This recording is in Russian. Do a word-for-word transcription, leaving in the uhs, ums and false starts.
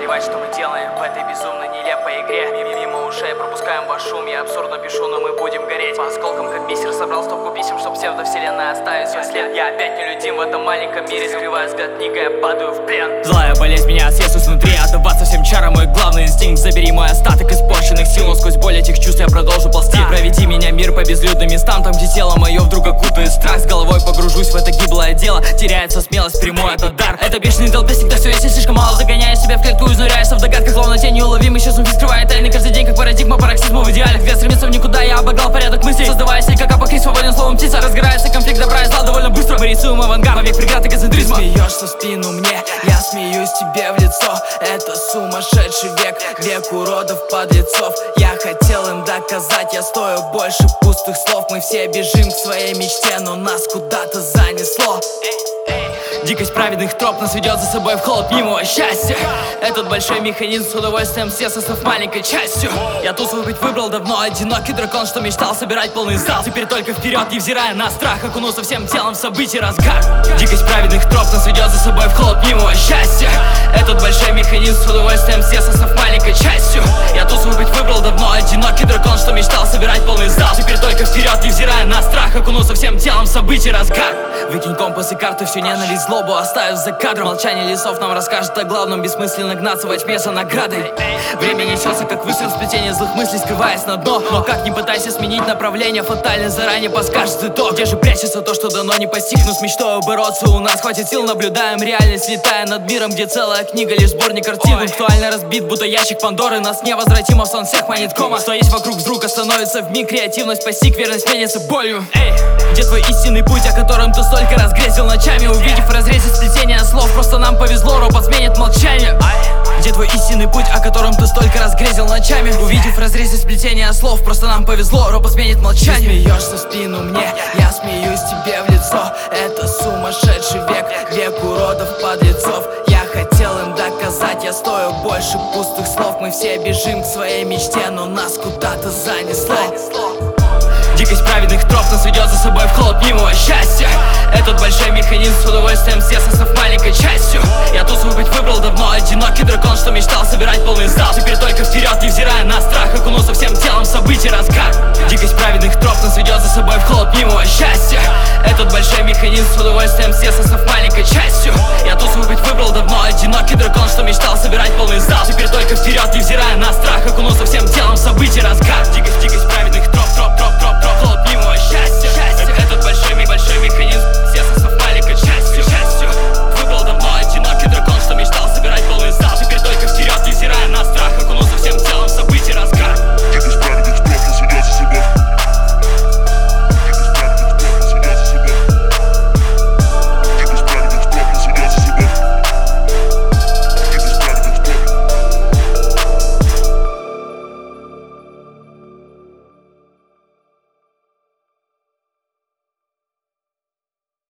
Плевать, что мы делаем в этой безумно нелепой игре. Мимо ушей пропускаем ваш шум, я абсурдно пишу, но мы будем гореть. По осколкам, как бисер, собрал стопку писем, чтоб псевдовселенная оставит свой след. Я опять нелюдим в этом маленьком мире, скрываю взгляд книгой, я падаю в плен. Злая болезнь меня съест изнутри, отдаваться всем чарам мой главный инстинкт. Забери мой остаток испорченных сил, но сквозь боль этих чувств я продолжу ползти. Проведи меня, мир, по безлюдным местам, там, где тело мое вдруг окутает страх. С головой погружусь в это гиблое дело, теряется смелость, приму этот дар. Это бешеный толпе всегда все есть слишком мало, загоняя себя в клетку, изнуряешься в догадках, словно тень неуловимый, исчезнув, скрывая тайны каждый день, как парадигма пароксизма в идеале. Где стремиться в никуда, я обогнал порядок мыслей, создавая стиль, как апокриф, свободен словом птица. Разгорается конфликт добра и зла довольно быстро. Мы рисуем авангард, век преград эгоцентризма. Ты смеешься в спину мне, я смеюсь тебе в лицо. Это сумасшедший век, век уродов, подлецов. Я хотел им доказать, я стою больше пустых слов. Мы все бежим к своей мечте, но нас куда-то занесло. Дикость праведных троп нас ведет за собой в холод мнимого счастья. Этот большой механизм с удовольствием съест нас маленькой частью. Я тусу быть выбрал давно, одинокий дракон, что мечтал собирать полный зал. Теперь только вперед, невзирая на страх, окунулся всем телом в событий разгар. Дикость праведных троп нас ведет за собой в холод мнимого счастья. Этот большой механизм с удовольствием съест нас маленькой частью. Я тусу быть выбрал давно, одинокий дракон, что мечтал собирать полный зал. Теперь только вперед, невзирая на страх, окунулся всем телом в событий разгар. Выкинь компас и карты, всю ненависть, злобу оставив за кадром. Молчание лесов нам расскажет о главном. Бессмысленно гнаться во тьме за наградой. Время несется, как выстрел, сплетение злых мыслей, скрываясь на дно. Но как не пытайся сменить направление, фатально заранее подскажет итог. Где же прячется то, что дано не постиг, но с мечтой бороться у нас хватит сил. Наблюдаем реальность, летая над миром, где целая книга лишь сборник картин. Актуально разбит, будто ящик Пандоры. Нас невозвратимо в сон всех манит кома. Что есть вокруг вдруг остановится вмиг. Креативность постиг, верность сменится болью. Эй, где твой истинный путь, о котором ты столько раз грезил ночами? Увидев в разрезе сплетения слов, просто нам повезло, робот сменит молчание. Где твой истинный путь, о котором ты столько раз грезил ночами? Увидев в разрезе сплетения слов, просто нам повезло, робот сменит молчание. Ты смеешься в спину мне, я смеюсь тебе в лицо. Это сумасшедший век, век уродов, подлецов. Я хотел им доказать, я стою больше пустых слов. Мы все бежим к своей мечте, но нас куда-то занесло. Дикость праведных троп нас ведет за собой в холод мнимого счастья. Этот большой механизм с удовольствием съест нас маленькой частью. Я тусу быть выбрал давно, одинокий дракон, что